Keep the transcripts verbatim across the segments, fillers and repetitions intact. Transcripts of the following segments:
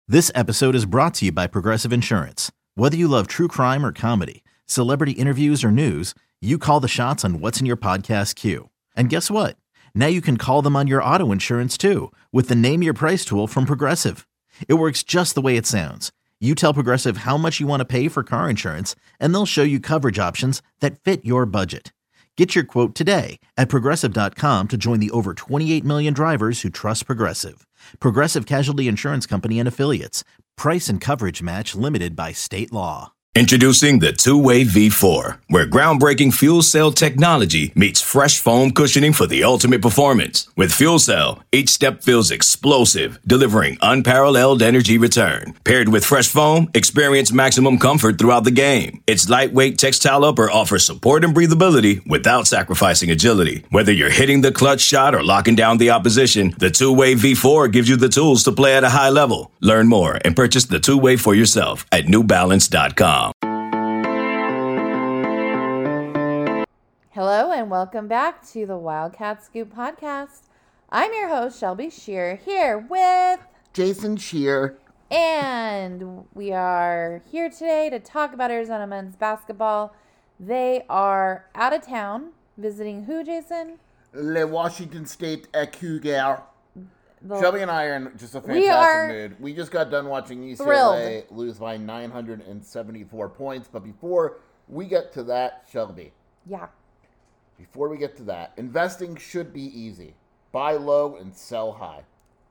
This episode is brought to you by Progressive Insurance. Whether you love true crime or comedy, celebrity interviews or news, you call the shots on what's in your podcast queue. And guess what? Now you can call them on your auto insurance too with the Name Your Price tool from Progressive. It works just the way it sounds. You tell Progressive how much you want to pay for car insurance, and they'll show you coverage options that fit your budget. Get your quote today at Progressive dot com to join the over twenty-eight million drivers who trust Progressive. Progressive Casualty Insurance Company and Affiliates. Price and coverage match limited by state law. Introducing the Two-Way V four, where groundbreaking fuel cell technology meets fresh foam cushioning for the ultimate performance. With fuel cell, each step feels explosive, delivering unparalleled energy return. Paired with fresh foam, experience maximum comfort throughout the game. Its lightweight textile upper offers support and breathability without sacrificing agility. Whether you're hitting the clutch shot or locking down the opposition, the Two-Way V four gives you the tools to play at a high level. Learn more and purchase the Two-Way for yourself at new balance dot com. Hello and welcome back to the Wildcat Scoop podcast. I'm your host, Shelby Shear, here with Jason Shear. And we are here today to talk about Arizona men's basketball. They are out of town visiting who, Jason? Le Washington State Cougars. The, Shelby and I are in just a fantastic we are mood. We just got done watching U C L A thrilled. lose by nine hundred seventy-four points. But before we get to that, Shelby. Yeah. Before we get to that, investing should be easy. Buy low and sell high.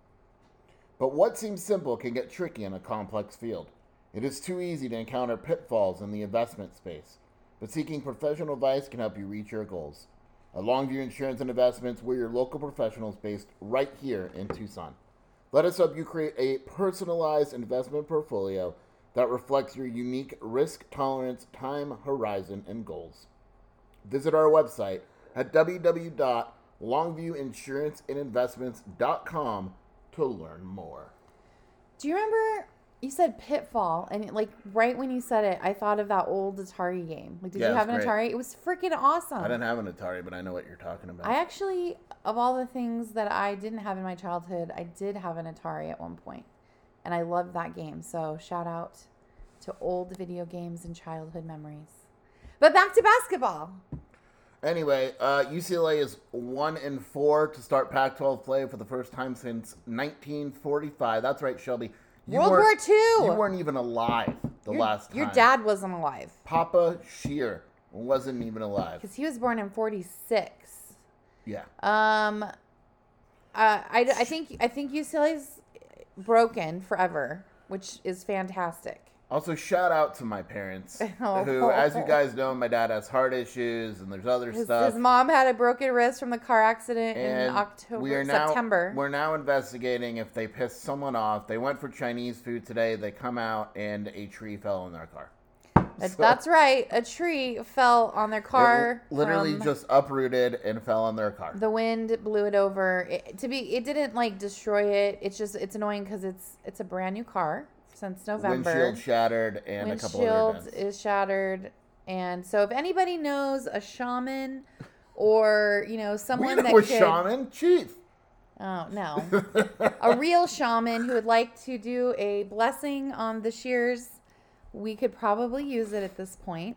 But what seems simple can get tricky in a complex field. It is too easy to encounter pitfalls in the investment space. But seeking professional advice can help you reach your goals. At Longview Insurance and Investments, we're your local professionals based right here in Tucson. Let us help you create a personalized investment portfolio that reflects your unique risk tolerance, time horizon, and goals. Visit our website at w w w dot longview insurance and investments dot com to learn more. Do you remember you said pitfall? And like right when you said it, I thought of that old Atari game. Like, did Yeah, you have an great. Atari? It was freaking awesome. I didn't have an Atari, but I know what you're talking about. I actually, of all the things that I didn't have in my childhood, I did have an Atari at one point. And I loved that game. So shout out to old video games and childhood memories. But back to basketball. Anyway, uh, U C L A is one and four to start Pac twelve play for the first time since nineteen forty-five. That's right, Shelby. You World War weren't- Two. You weren't even alive the Your- last time. Your dad wasn't alive. Papa Shear wasn't even alive. Because he was born in forty-six. Yeah. Um, uh, I, I think I think U C L A's broken forever, which is fantastic. Also, shout out to my parents, Oh. who, as you guys know, my dad has heart issues and there's other His, stuff. his mom had a broken wrist from the car accident and in October, we are now, September. We're now investigating if they pissed someone off. They went for Chinese food today. They come out and a tree fell in their car. That- So- That's right. A tree fell on their car. It literally from just uprooted and fell on their car. the wind blew it over. It, to be, it didn't like destroy it. It's just it's annoying because it's it's a brand new car since November. Windshield shattered and a couple Windshield other dents. is shattered, and so if anybody knows a shaman or you know We someone know that a could, shaman, chief. oh no, a real shaman who would like to do a blessing on the shears, we could probably use it at this point.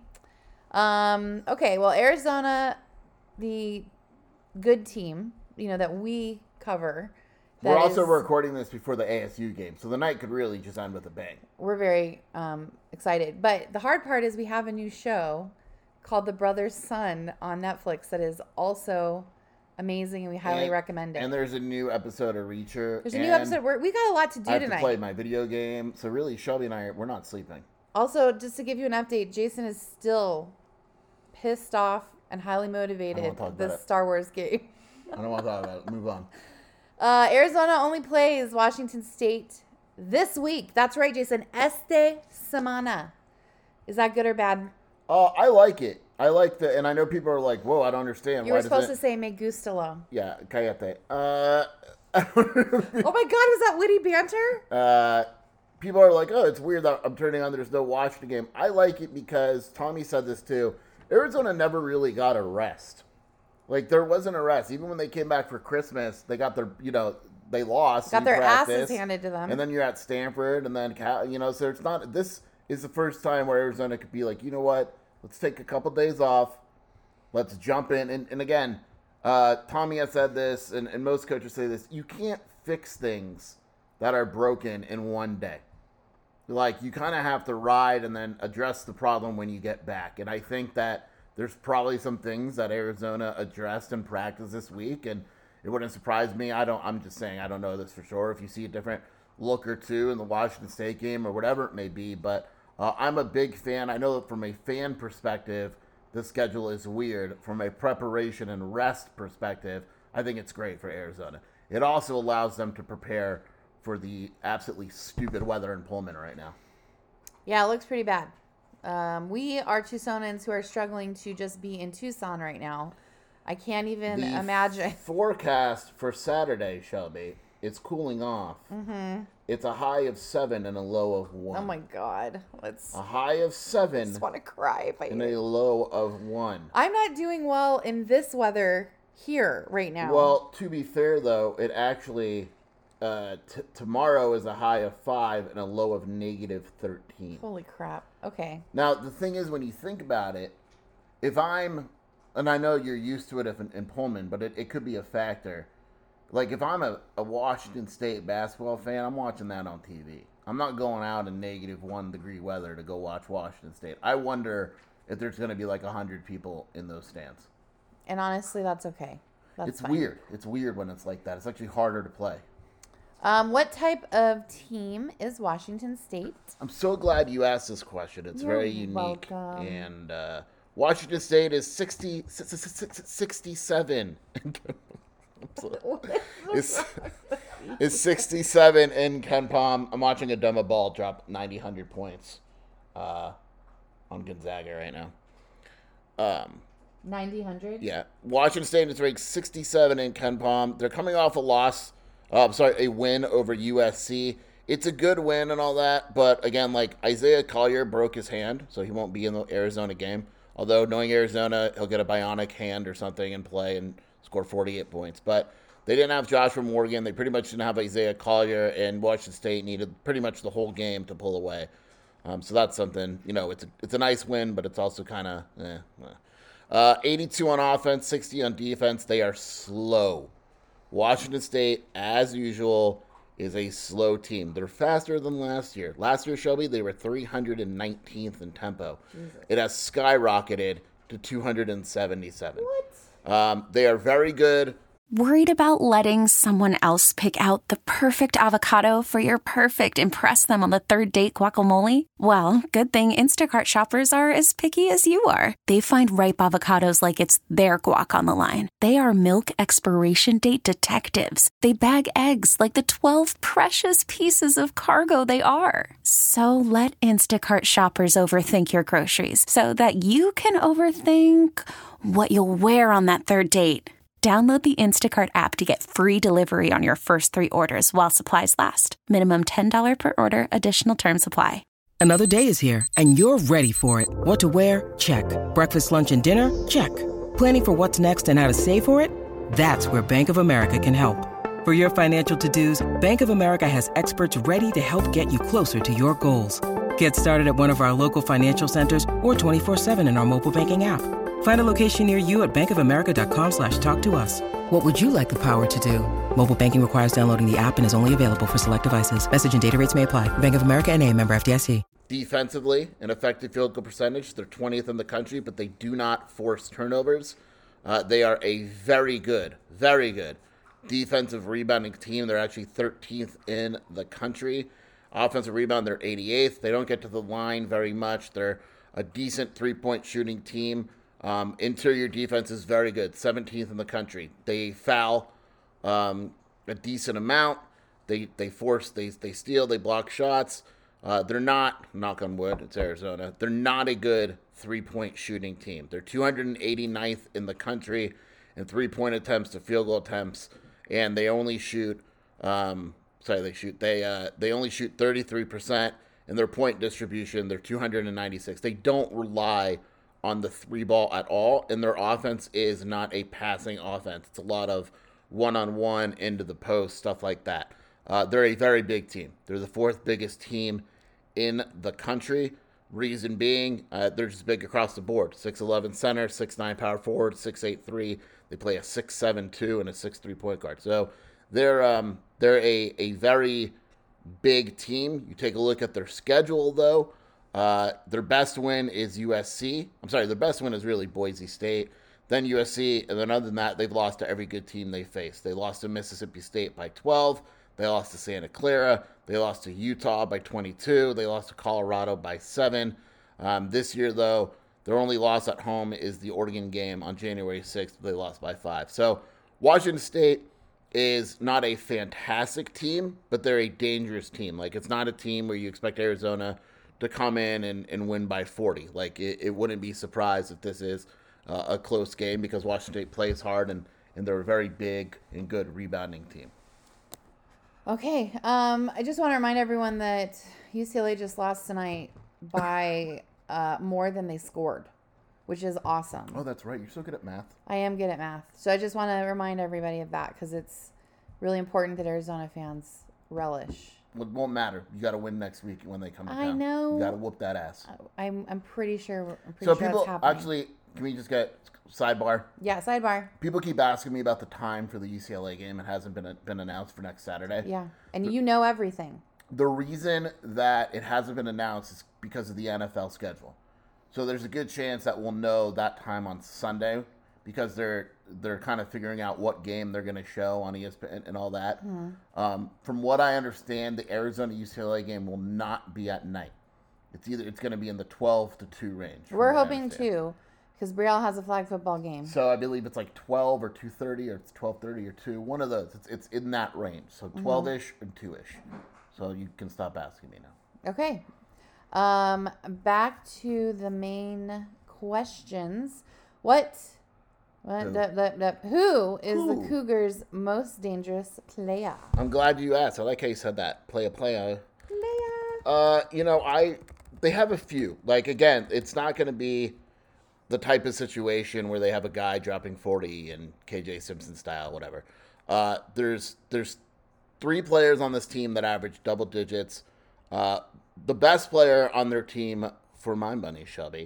Um, okay, well, Arizona, the good team, you know, that we cover. We're that also is- recording this before the A S U game, so the night could really just end with a bang. We're very um, excited. But the hard part is we have a new show called The Brother's Son on Netflix that is also amazing, and we highly And- recommend it. And there's a new episode of Reacher. There's a new and episode. Where we got a lot to do I have tonight. to play my video game, so really, Shelby and I, we're not sleeping. Also, just to give you an update, Jason is still pissed off and highly motivated talk at this about it. Star Wars game. I don't want to talk about it. Move on. Uh, Arizona only plays Washington State this week. That's right, Jason. Este semana. Is that good or bad? Uh, I like it. I like the, and I know people are like, "Whoa, I don't understand." You Why were supposed does to say me gustalo. Yeah, cállate. Uh, Oh my God, was that witty banter? uh, people are like, "Oh, it's weird that I'm turning on. There's no Washington game." I like it because Tommy said this too. Arizona never really got a rest. Like there wasn't a rest. Even when they came back for Christmas, they got their, you know, they lost. Got in their practice, asses handed to them. And then you're at Stanford, and then, Cal, you know, so it's not, this is the first time where Arizona could be like, you know what, let's take a couple days off. Let's jump in. And, and again, uh, Tommy has said this, and, and most coaches say this, you can't fix things that are broken in one day. Like, you kind of have to ride and then address the problem when you get back. And I think that there's probably some things that Arizona addressed in practice this week, and it wouldn't surprise me. I don't, I'm just saying, I don't know this for sure. If you see a different look or two in the Washington State game or whatever it may be, but uh, I'm a big fan. I know that from a fan perspective, the schedule is weird. From a preparation and rest perspective, I think it's great for Arizona. It also allows them to prepare for the absolutely stupid weather in Pullman right now. Yeah, it looks pretty bad. Um, we are Tucsonans who are struggling to just be in Tucson right now. I can't even the imagine. Forecast for Saturday, Shelby, it's cooling off. Mm-hmm. It's a high of seven and a low of one. Oh my God. Let's. A high of seven. I just want to cry if I and a low of one. I'm not doing well in this weather here right now. Well, to be fair, though, it actually... Uh, t- tomorrow is a high of five and a low of negative thirteen. Holy crap. Okay. Now, the thing is, when you think about it, if I'm, and I know you're used to it if in, in Pullman, but it, it could be a factor. Like, if I'm a, a Washington State basketball fan, I'm watching that on T V. I'm not going out in negative one degree weather to go watch Washington State. I wonder if there's going to be like one hundred people in those stands. And honestly, that's okay. That's it's fine. weird. It's weird when it's like that. It's actually harder to play. Um, what type of team is Washington State? I'm so glad you asked this question. It's You're very unique. welcome. And uh, Washington State is sixty, sixty-seven. is, is sixty-seven in Ken Palm. I'm watching a Adama Ball drop ninety, one hundred points uh, on Gonzaga right now. Um, ninety, one hundred? Yeah. Washington State is ranked sixty-seven in Ken Palm. They're coming off a loss. Uh, I'm sorry, a win over U S C. It's a good win and all that, but again, like Isaiah Collier broke his hand, so he won't be in the Arizona game. Although, knowing Arizona, he'll get a bionic hand or something and play and score forty-eight points. But they didn't have Joshua Morgan. They pretty much didn't have Isaiah Collier, and Washington State needed pretty much the whole game to pull away. Um, so that's something, you know, it's a, it's a nice win, but it's also kind of, eh, eh. Uh, eighty-two on offense, sixty on defense. They are slow. Washington State, as usual, is a slow team. They're faster than last year. Last year, Shelby, they were three hundred nineteenth in tempo. Jesus. It has skyrocketed to two hundred seventy-seven. What? Um, they are very good. Worried about letting someone else pick out the perfect avocado for your perfect impress them on the third date guacamole? Well, good thing Instacart shoppers are as picky as you are. They find ripe avocados like it's their guac on the line. They are milk expiration date detectives. They bag eggs like the twelve precious pieces of cargo they are. So let Instacart shoppers overthink your groceries so that you can overthink what you'll wear on that third date. Download the Instacart app to get free delivery on your first three orders while supplies last. Minimum ten dollars per order. Additional terms apply. Another day is here, and you're ready for it. What to wear? Check. Breakfast, lunch, and dinner? Check. Planning for what's next and how to save for it? That's where Bank of America can help. For your financial to-dos, Bank of America has experts ready to help get you closer to your goals. Get started at one of our local financial centers or twenty-four seven in our mobile banking app. Find a location near you at bankofamerica.com slash talk to us. What would you like the power to do? Mobile banking requires downloading the app and is only available for select devices. Message and data rates may apply. Bank of America N A, member F D I C. Defensively, an effective field goal percentage, they're twentieth in the country, but they do not force turnovers. Uh, they are a very good, very good defensive rebounding team. They're actually thirteenth in the country. Offensive rebound, they're eighty-eighth. They don't get to the line very much. They're a decent three-point shooting team. Um, interior defense is very good, seventeenth in the country. They foul um, a decent amount. They they force, they they steal, they block shots. Uh, they're not, knock on wood, it's Arizona. They're not a good three-point shooting team. They're two hundred eighty-ninth in the country in three-point attempts to field goal attempts, and they only shoot. Um, sorry, they shoot. They uh, they only shoot thirty-three percent in their point distribution. They're two hundred ninety-six. They don't rely on the three ball at all, and their offense is not a passing offense. It's a lot of one-on-one, into the post, stuff like that. Uh, they're a very big team. They're the fourth biggest team in the country. Reason being, uh, they're just big across the board. six eleven center, six nine power forward, six eight three. They play a six seven two and a six three point guard. So they're um, they're a, a very big team. You take a look at their schedule, though. Uh, their best win is U S C. I'm sorry, their best win is really Boise State, then U S C, and then other than that, they've lost to every good team they faced. They lost to Mississippi State by twelve. They lost to Santa Clara. They lost to Utah by twenty-two. They lost to Colorado by seven. Um, this year, though, their only loss at home is the Oregon game on January sixth. They lost by five. So Washington State is not a fantastic team, but they're a dangerous team. Like, it's not a team where you expect Arizona to come in and, and win by forty. Like, it, it wouldn't be surprised if this is uh, a close game because Washington State plays hard and, and they're a very big and good rebounding team. Okay, um, I just want to remind everyone that U C L A just lost tonight by uh, more than they scored, which is awesome. Oh, that's right. You're so good at math. I am good at math. So I just want to remind everybody of that because it's really important that Arizona fans relish. It won't matter. You got to win next week when they come to I town. know. You got to whoop that ass. I'm I'm pretty sure. I'm pretty So sure people, that's happening. actually, can we just get sidebar? Yeah, sidebar. People keep asking me about the time for the U C L A game. It hasn't been been announced for next Saturday. Yeah, and you know everything. The reason that it hasn't been announced is because of the N F L schedule. So there's a good chance that we'll know that time on Sunday because they're they're kind of figuring out what game they're going to show on E S P N and all that. Hmm. Um, from what I understand, the Arizona U C L A game will not be at night. It's either it's going to be in the twelve to two range. We're hoping to, because Brielle has a flag football game. So I believe it's like twelve or two thirty, or it's twelve thirty or two. One of those. It's it's in that range. So twelve-ish mm-hmm. and two-ish. So you can stop asking me now. Okay. Um, back to the main questions. What? What? Who, the, the, the, who is who? the Cougars' most dangerous player? I'm glad you asked. I like how you said that. Play a player. Player. Uh, you know, I they have a few. Like, again, it's not going to be the type of situation where they have a guy dropping forty and K J Simpson style, whatever. Uh, there's there's three players on this team that average double digits. Uh, the best player on their team, for my money, Shelby,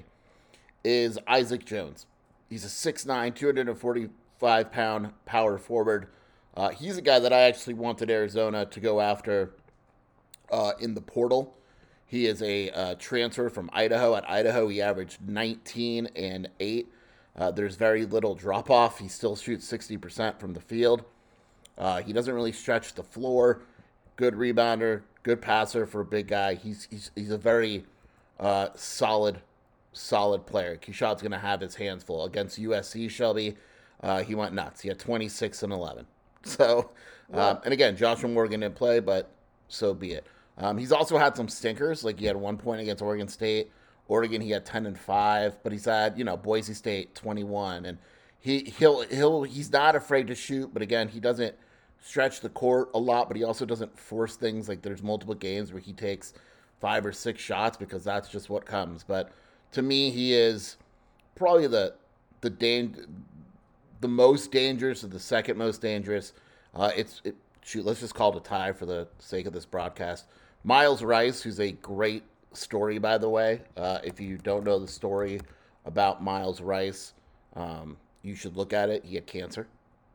is Isaac Jones. He's a six nine, two hundred forty-five pound power forward. Uh, he's a guy that I actually wanted Arizona to go after uh, in the portal. He is a uh, transfer from Idaho. At Idaho, he averaged nineteen and eight. Uh, there's very little drop-off. He still shoots sixty percent from the field. Uh, he doesn't really stretch the floor. Good rebounder, good passer for a big guy. He's he's, he's a very uh, solid, solid player. Keshad's going to have his hands full. Against U S C, Shelby, uh, he went nuts. He had twenty-six and eleven. So, um, and again, Joshua Morgan didn't play, but so be it. Um, he's also had some stinkers. Like, he had one point against Oregon State. Oregon, he had ten and five, but he's had, you know, Boise State twenty-one, and he he'll he'll he's not afraid to shoot. But again, he doesn't stretch the court a lot, but he also doesn't force things. Like, there's multiple games where he takes five or six shots because that's just what comes. But to me, he is probably the the dan- the most dangerous or the second most dangerous. Uh, it's it, shoot, let's just call it a tie for the sake of this broadcast. Miles Rice, who's a great story, by the way. Uh, if you don't know the story about Miles Rice, um, you should look at it. He had cancer.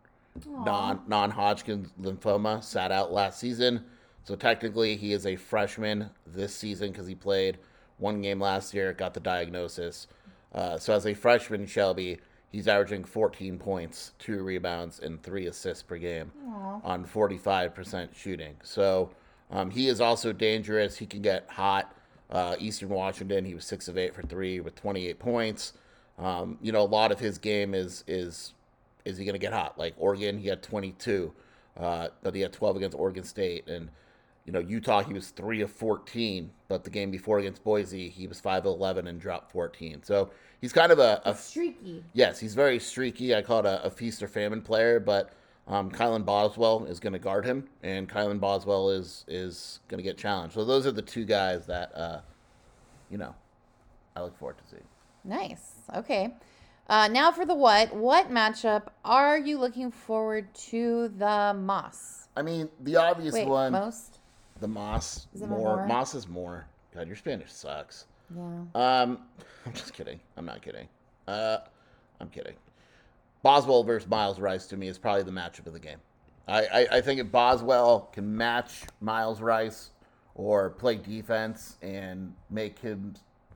Non, non-Hodgkin's lymphoma, sat out last season. So technically he is a freshman this season because he played one game last year, got the diagnosis. Uh, so as a freshman, Shelby, he's averaging fourteen points, two rebounds, and three assists per game Aww. on forty-five percent shooting. So um, he is also dangerous. He can get hot. Uh, Eastern Washington, he was six of eight for three with twenty-eight points. Um, you know, a lot of his game is is is he going to get hot? Like Oregon, he had twenty-two, uh, but he had twelve against Oregon State. And, you know, Utah, he was three of fourteen, but the game before against Boise, he was five of eleven and dropped fourteen. So he's kind of a... a streaky. Yes, he's very streaky. I call it a, a feast or famine player, but um, Kylan Boswell is going to guard him, and Kylan Boswell is, is going to get challenged. So those are the two guys that, uh, you know, I look forward to seeing. Nice. Okay. Uh, now for the what. What matchup are you looking forward to the most? I mean, the obvious Wait, one. most? The Moss. Is it More. more? Moss is more. God, your Spanish sucks. Yeah. Um, I'm just kidding. I'm not kidding. Uh, I'm kidding. Boswell versus Miles Rice to me is probably the matchup of the game. I, I, I think if Boswell can match Miles Rice or play defense and make him,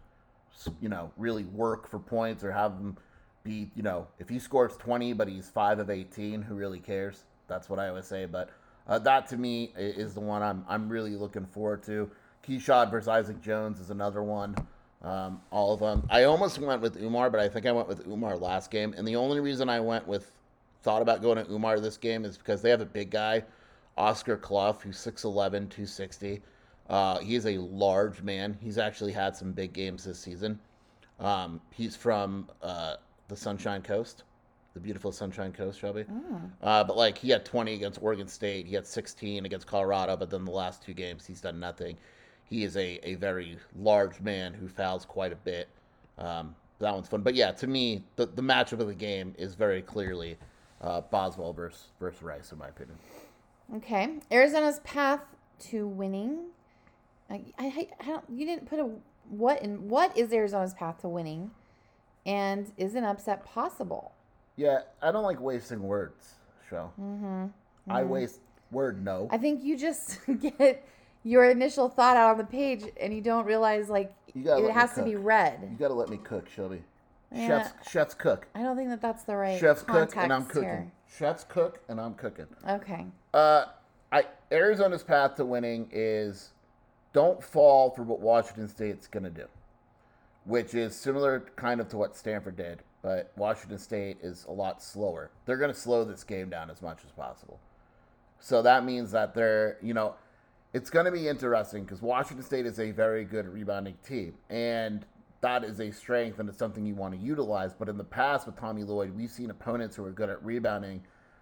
you know, really work for points or have him be, you know, if he scores twenty but he's five of eighteen, who really cares? That's what I always say. But uh, that to me is the one I'm I'm really looking forward to. Keyshawn versus Isaac Jones is another one. Um, all of them. I almost went with Umar, but I think I went with Umar last game. And the only reason I went with, thought about going to Umar this game is because they have a big guy, Oscar Clough, who's six eleven, two sixty. Uh, he is a large man. He's actually had some big games this season. Um, he's from uh, the Sunshine Coast, the beautiful Sunshine Coast, Shelby. Oh. Uh, but, like, he had twenty against Oregon State. He had sixteen against Colorado, but then the last two games he's done nothing. He is a, a very large man who fouls quite a bit. Um, that one's fun. But, yeah, to me, the, the matchup of the game is very clearly uh, Boswell versus, versus Rice, in my opinion. Okay. Arizona's path to winning. I, I, I don't, you didn't put a what in what is Arizona's path to winning, and is an upset possible? Yeah, I don't like wasting words, Shell. Mm-hmm. Mm-hmm. I waste word no. I think you just get your initial thought out on the page, and you don't realize like it has to be read. You got to let me cook, Shelby. Yeah. Chefs, chefs cook. I don't think that that's the right. Chefs cook and I'm cooking. Here. Chefs cook and I'm cooking. Okay. Uh, I Arizona's path to winning is don't fall for what Washington State's going to do, which is similar kind of to what Stanford did, but Washington State is a lot slower. They're going to slow this game down as much as possible. So that means that they're, you know, it's going to be interesting because Washington State is a very good rebounding team, and that is a strength and it's something you want to utilize. But in the past with Tommy Lloyd, we've seen opponents who are good at rebounding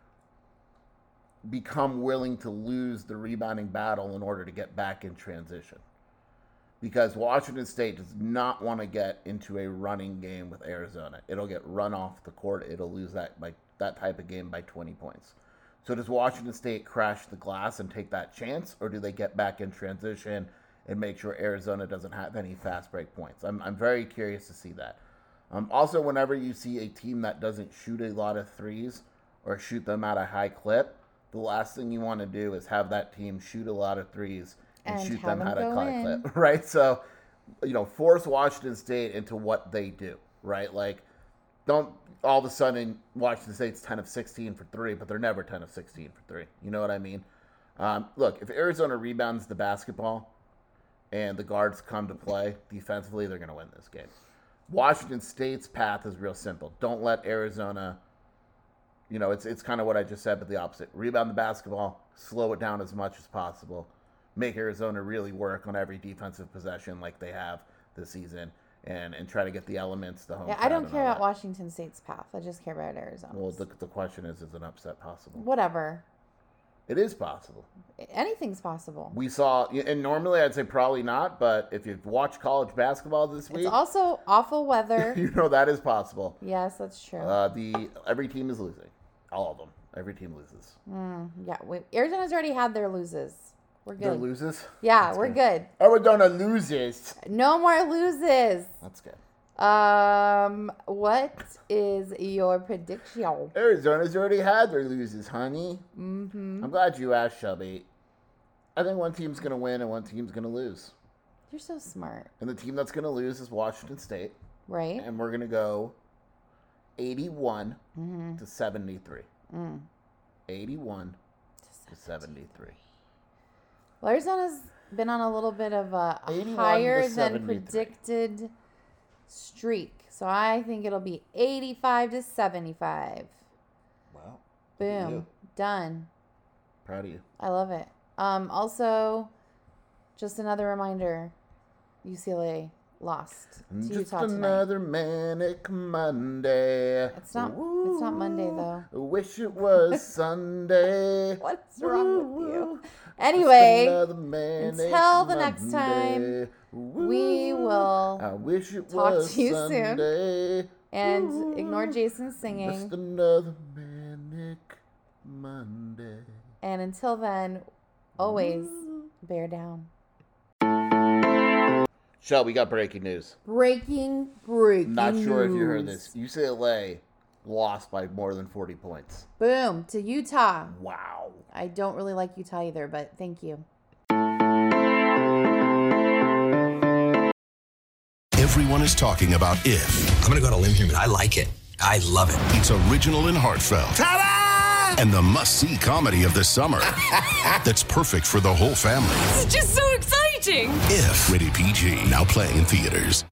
become willing to lose the rebounding battle in order to get back in transition. Because Washington State does not want to get into a running game with Arizona. It'll get run off the court. It'll lose that by that type of game by twenty points. So does Washington State crash the glass and take that chance, or do they get back in transition and make sure Arizona doesn't have any fast break points? I'm I'm very curious to see that. Um, also, whenever you see a team that doesn't shoot a lot of threes or shoot them at a high clip, the last thing you want to do is have that team shoot a lot of threes and, and shoot them, them at a high in. clip, right? So, you know, force Washington State into what they do, right? Like, don't all of a sudden Washington State's ten of sixteen for three, but they're never ten of sixteen for three. You know what I mean? Um, look, if Arizona rebounds the basketball and the guards come to play defensively, they're going to win this game. Washington State's path is real simple. Don't let Arizona, you know, it's it's kind of what I just said, but the opposite. Rebound the basketball, slow it down as much as possible, make Arizona really work on every defensive possession like they have this season, and, and try to get the elements, the home. Yeah, I don't care about that. Washington State's path. I just care about Arizona. Well, the, the question is, is an upset possible? Whatever. It is possible. Anything's possible. We saw, and normally I'd say probably not, but if you've watched college basketball this week. It's also awful weather. You know that is possible. Yes, that's true. Uh, the Every team is losing. All of them. Every team loses. Mm, yeah, we, Arizona's already had their loses. We're good. Their loses? Yeah, That's we're good. good. Arizona loses. No more loses. That's good. Um, what is your prediction? Arizona's already had their loses, honey. Mm-hmm. I'm glad you asked, Shelby. I think one team's going to win and one team's going to lose. You're so smart. And the team that's going to lose is Washington State. Right. And we're going to go eighty-one mm-hmm. to seventy-three. Mm. eighty-one to seventy-three. Well, Arizona's been on a little bit of a higher than predicted streak. So I think it'll be eighty-five to seventy-five. Wow. Boom. Done. Proud of you. I love it. Um, also, just another reminder, U C L A lost to Just Utah another tonight. manic Monday. It's not Ooh. It's not Monday though. I wish it was Sunday. What's wrong with you? Anyway, until the Monday. next time, Woo. we will I wish it talk was to you Sunday. soon. And ignore Jason singing. Just another manic Monday. And until then, always bear down. Shell, we got breaking news. Breaking, breaking Not sure news. if you heard this. U C L A lost by more than forty points. Boom, to Utah. Wow. I don't really like Utah either, but thank you. Everyone is talking about If. I'm going to go on a limb here, but I like it. I love it. It's original and heartfelt. Ta-da! And the must-see comedy of the summer. That's perfect for the whole family. This is just so exciting. If. Rated P G. Now playing in theaters.